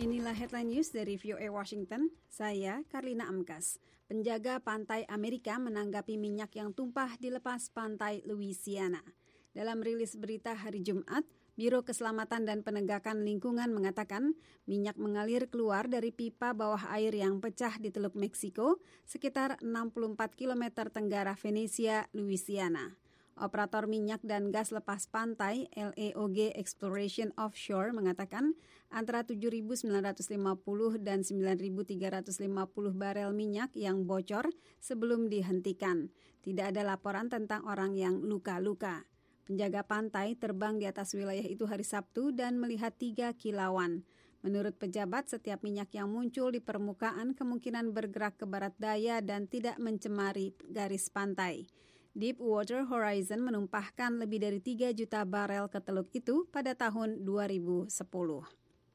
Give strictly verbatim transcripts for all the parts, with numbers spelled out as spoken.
Inilah headline news dari V O A Washington. Saya Karlina Amkas. Penjaga pantai Amerika menanggapi minyak yang tumpah di lepas pantai Louisiana. Dalam rilis berita hari Jumat, Biro Keselamatan dan Penegakan Lingkungan mengatakan minyak mengalir keluar dari pipa bawah air yang pecah di Teluk Meksiko, sekitar enam puluh empat kilometer tenggara Venesia, Louisiana. Operator minyak dan gas lepas pantai L E O G Exploration Offshore mengatakan antara tujuh ribu sembilan ratus lima puluh dan sembilan ribu tiga ratus lima puluh barel minyak yang bocor sebelum dihentikan. Tidak ada laporan tentang orang yang luka-luka. Penjaga pantai terbang di atas wilayah itu hari Sabtu dan melihat tiga kilauan. Menurut pejabat, setiap minyak yang muncul di permukaan kemungkinan bergerak ke barat daya dan tidak mencemari garis pantai. Deepwater Horizon menumpahkan lebih dari tiga juta barel ke teluk itu pada tahun dua ribu sepuluh.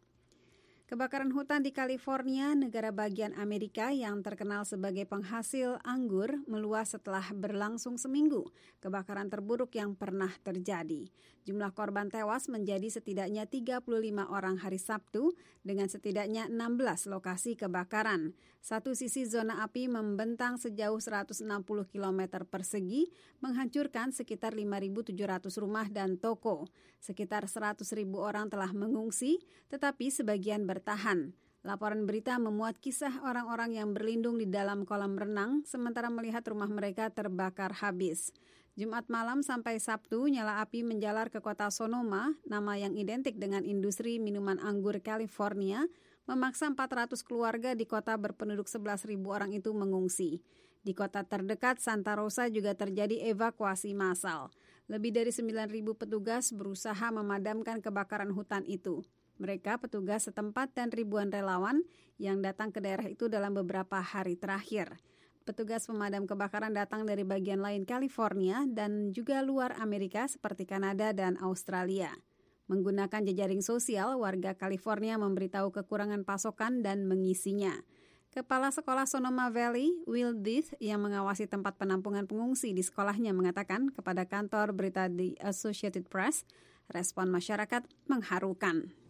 Kebakaran hutan di California, negara bagian Amerika yang terkenal sebagai penghasil anggur, meluas setelah berlangsung seminggu. Kebakaran terburuk yang pernah terjadi. Jumlah korban tewas menjadi setidaknya tiga puluh lima orang hari Sabtu dengan setidaknya enam belas lokasi kebakaran. Satu sisi zona api membentang sejauh seratus enam puluh kilometer persegi, menghancurkan sekitar lima ribu tujuh ratus rumah dan toko. Sekitar seratus ribu orang telah mengungsi, tetapi sebagian ber bertahan. Laporan berita memuat kisah orang-orang yang berlindung di dalam kolam renang sementara melihat rumah mereka terbakar habis. Jumat malam sampai Sabtu, nyala api menjalar ke kota Sonoma, nama yang identik dengan industri minuman anggur California, memaksa empat ratus keluarga di kota berpenduduk sebelas ribu orang itu mengungsi. Di kota terdekat Santa Rosa juga terjadi evakuasi massal. Lebih dari sembilan ribu petugas berusaha memadamkan kebakaran hutan itu. Mereka petugas setempat dan ribuan relawan yang datang ke daerah itu dalam beberapa hari terakhir. Petugas pemadam kebakaran datang dari bagian lain California dan juga luar Amerika seperti Kanada dan Australia. Menggunakan jejaring sosial, warga California memberitahu kekurangan pasokan dan mengisinya. Kepala Sekolah Sonoma Valley, Will Death, yang mengawasi tempat penampungan pengungsi di sekolahnya mengatakan kepada kantor berita The Associated Press, respon masyarakat mengharukan.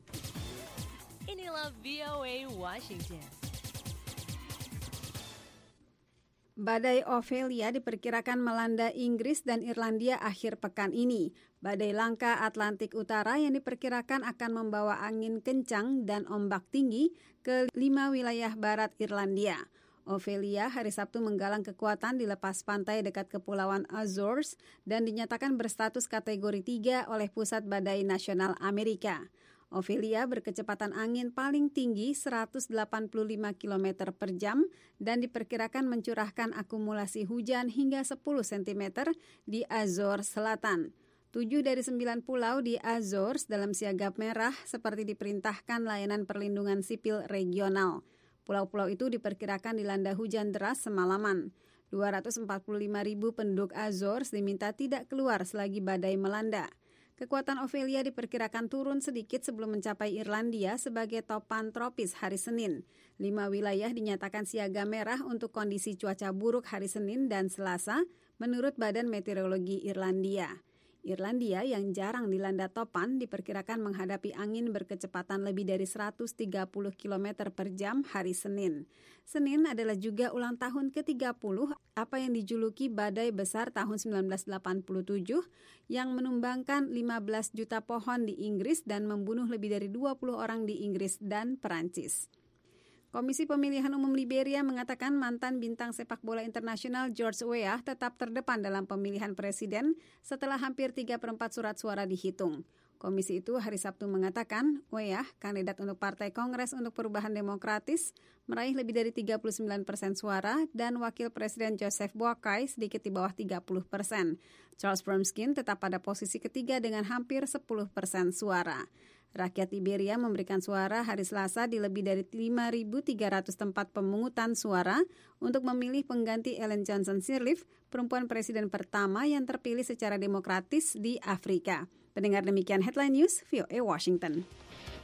Inilah V O A Washington. Badai Ophelia diperkirakan melanda Inggris dan Irlandia akhir pekan ini. Badai langka Atlantik Utara yang diperkirakan akan membawa angin kencang dan ombak tinggi ke lima wilayah barat Irlandia. Ophelia hari Sabtu menggalang kekuatan di lepas pantai dekat Kepulauan Azores dan dinyatakan berstatus kategori tiga oleh Pusat Badai Nasional Amerika. Ophelia berkecepatan angin paling tinggi seratus delapan puluh lima kilometer per jam dan diperkirakan mencurahkan akumulasi hujan hingga sepuluh sentimeter di Azores Selatan. Tujuh dari sembilan pulau di Azores dalam siaga merah seperti diperintahkan layanan perlindungan sipil regional. Pulau-pulau itu diperkirakan dilanda hujan deras semalaman. dua ratus empat puluh lima ribu penduduk Azores diminta tidak keluar selagi badai melanda. Kekuatan Ophelia diperkirakan turun sedikit sebelum mencapai Irlandia sebagai topan tropis hari Senin. Lima wilayah dinyatakan siaga merah untuk kondisi cuaca buruk hari Senin dan Selasa, menurut Badan Meteorologi Irlandia. Irlandia yang jarang dilanda topan diperkirakan menghadapi angin berkecepatan lebih dari seratus tiga puluh kilometer per jam hari Senin. Senin adalah juga ulang tahun ke tiga puluh apa yang dijuluki badai besar tahun sembilan belas delapan puluh tujuh yang menumbangkan lima belas juta pohon di Inggris dan membunuh lebih dari dua puluh orang di Inggris dan Perancis. Komisi Pemilihan Umum Liberia mengatakan mantan bintang sepak bola internasional George Weah tetap terdepan dalam pemilihan presiden setelah hampir tiga perempat surat suara dihitung. Komisi itu hari Sabtu mengatakan Weah, kandidat untuk Partai Kongres untuk Perubahan Demokratis, meraih lebih dari tiga puluh sembilan persen suara dan Wakil Presiden Joseph Boakai sedikit di bawah tiga puluh persen. Charles Bromskin tetap pada posisi ketiga dengan hampir sepuluh persen suara. Rakyat Liberia memberikan suara hari Selasa di lebih dari lima ribu tiga ratus tempat pemungutan suara untuk memilih pengganti Ellen Johnson Sirleaf, perempuan presiden pertama yang terpilih secara demokratis di Afrika. Pendengar demikian headline news V O A Washington.